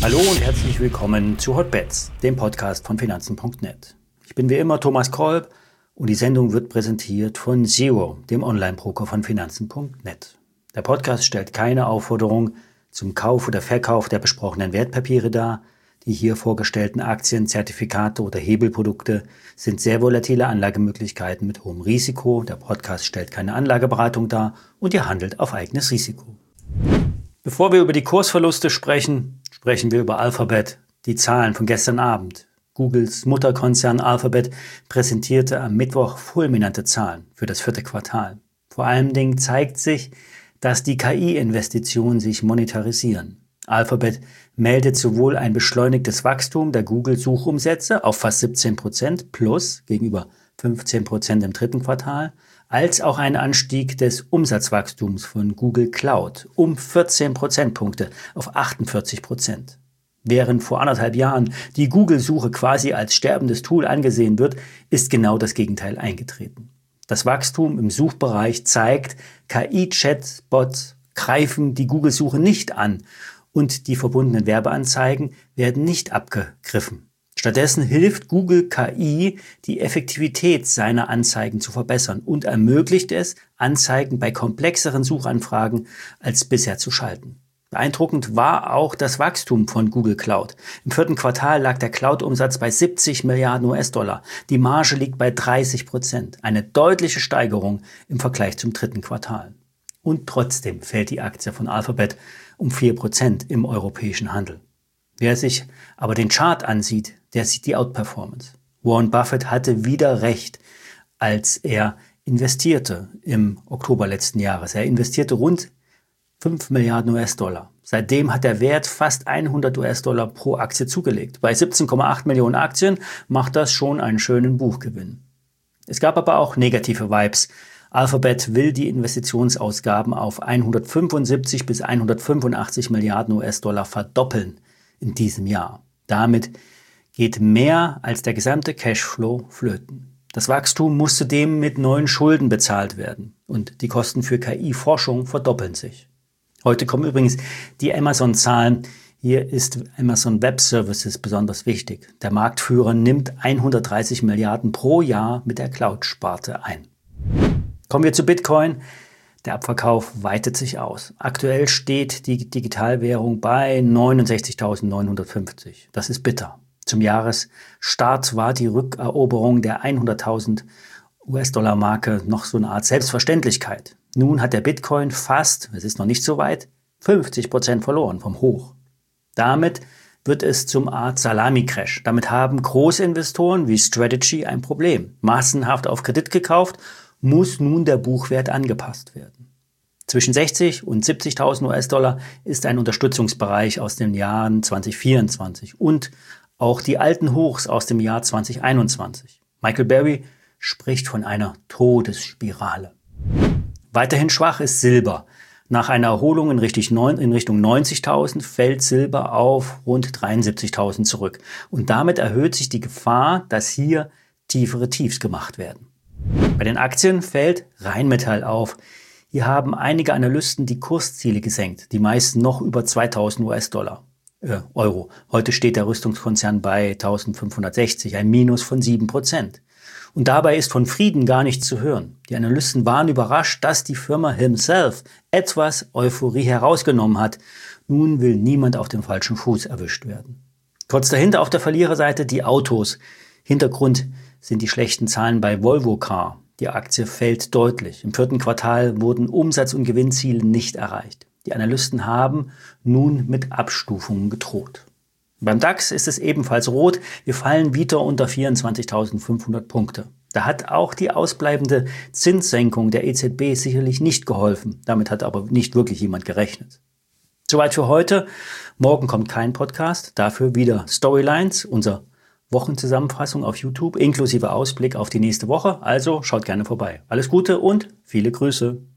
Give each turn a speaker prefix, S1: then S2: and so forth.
S1: Hallo und herzlich willkommen zu Hotbets, dem Podcast von Finanzen.net. Ich bin wie immer Thomas Kolb und die Sendung wird präsentiert von Zero, dem Online-Broker von Finanzen.net. Der Podcast stellt keine Aufforderung zum Kauf oder Verkauf der besprochenen Wertpapiere dar. Die hier vorgestellten Aktien, Zertifikate oder Hebelprodukte sind sehr volatile Anlagemöglichkeiten mit hohem Risiko. Der Podcast stellt keine Anlageberatung dar und ihr handelt auf eigenes Risiko. Bevor wir über die Kursverluste sprechen wir über Alphabet, die Zahlen von gestern Abend. Googles Mutterkonzern Alphabet präsentierte am Mittwoch fulminante Zahlen für das 4. Quartal. Vor allen Dingen zeigt sich, dass die KI-Investitionen sich monetarisieren. Alphabet meldet sowohl ein beschleunigtes Wachstum der Google-Suchumsätze auf fast 17% plus gegenüber 15% im 3. Quartal, als auch einen Anstieg des Umsatzwachstums von Google Cloud um 14 Prozentpunkte auf 48%. Während vor 1,5 Jahren die Google-Suche quasi als sterbendes Tool angesehen wird, ist genau das Gegenteil eingetreten. Das Wachstum im Suchbereich zeigt, KI-Chatbots greifen die Google-Suche nicht an und die verbundenen Werbeanzeigen werden nicht abgegriffen. Stattdessen hilft Google KI, die Effektivität seiner Anzeigen zu verbessern und ermöglicht es, Anzeigen bei komplexeren Suchanfragen als bisher zu schalten. Beeindruckend war auch das Wachstum von Google Cloud. Im 4. Quartal lag der Cloud-Umsatz bei 70 Milliarden US-Dollar. Die Marge liegt bei 30%. Eine deutliche Steigerung im Vergleich zum 3. Quartal. Und trotzdem fällt die Aktie von Alphabet um 4% im europäischen Handel. Wer sich aber den Chart ansieht, der sieht die Outperformance. Warren Buffett hatte wieder recht, als er investierte im Oktober letzten Jahres. Er investierte rund 5 Milliarden US-Dollar. Seitdem hat der Wert fast 100 US-Dollar pro Aktie zugelegt. Bei 17,8 Millionen Aktien macht das schon einen schönen Buchgewinn. Es gab aber auch negative Vibes. Alphabet will die Investitionsausgaben auf 175 bis 185 Milliarden US-Dollar verdoppeln in diesem Jahr. Damit geht mehr als der gesamte Cashflow flöten. Das Wachstum muss zudem mit neuen Schulden bezahlt werden und die Kosten für KI-Forschung verdoppeln sich. Heute kommen übrigens die Amazon-Zahlen. Hier ist Amazon Web Services besonders wichtig. Der Marktführer nimmt 130 Milliarden pro Jahr mit der Cloud-Sparte ein. Kommen wir zu Bitcoin. Der Abverkauf weitet sich aus. Aktuell steht die Digitalwährung bei 69.950. Das ist bitter. Zum Jahresstart war die Rückeroberung der 100.000 US-Dollar-Marke noch so eine Art Selbstverständlichkeit. Nun hat der Bitcoin fast, es ist noch nicht so weit, 50% verloren vom Hoch. Damit wird es zum Art Salami-Crash. Damit haben Großinvestoren wie Strategy ein Problem. Massenhaft auf Kredit gekauft, muss nun der Buchwert angepasst werden. Zwischen 60 und 70.000 US-Dollar ist ein Unterstützungsbereich aus den Jahren 2024 und auch die alten Hochs aus dem Jahr 2021. Michael Burry spricht von einer Todesspirale. Weiterhin schwach ist Silber. Nach einer Erholung in Richtung 90.000 fällt Silber auf rund 73.000 zurück. Und damit erhöht sich die Gefahr, dass hier tiefere Tiefs gemacht werden. Bei den Aktien fällt Rheinmetall auf. Hier haben einige Analysten die Kursziele gesenkt, die meisten noch über 2.000 Euro. Heute steht der Rüstungskonzern bei 1.560, ein Minus von 7%. Und dabei ist von Frieden gar nichts zu hören. Die Analysten waren überrascht, dass die Firma Himself etwas Euphorie herausgenommen hat. Nun will niemand auf dem falschen Fuß erwischt werden. Kurz dahinter auf der Verliererseite die Autos. Hintergrund sind die schlechten Zahlen bei Volvo Car. Die Aktie fällt deutlich. Im 4. Quartal wurden Umsatz- und Gewinnziele nicht erreicht. Die Analysten haben nun mit Abstufungen gedroht. Beim DAX ist es ebenfalls rot. Wir fallen wieder unter 24.500 Punkte. Da hat auch die ausbleibende Zinssenkung der EZB sicherlich nicht geholfen. Damit hat aber nicht wirklich jemand gerechnet. Soweit für heute. Morgen kommt kein Podcast. Dafür wieder Storylines, unser Wochenzusammenfassung auf YouTube, inklusive Ausblick auf die nächste Woche. Also schaut gerne vorbei. Alles Gute und viele Grüße.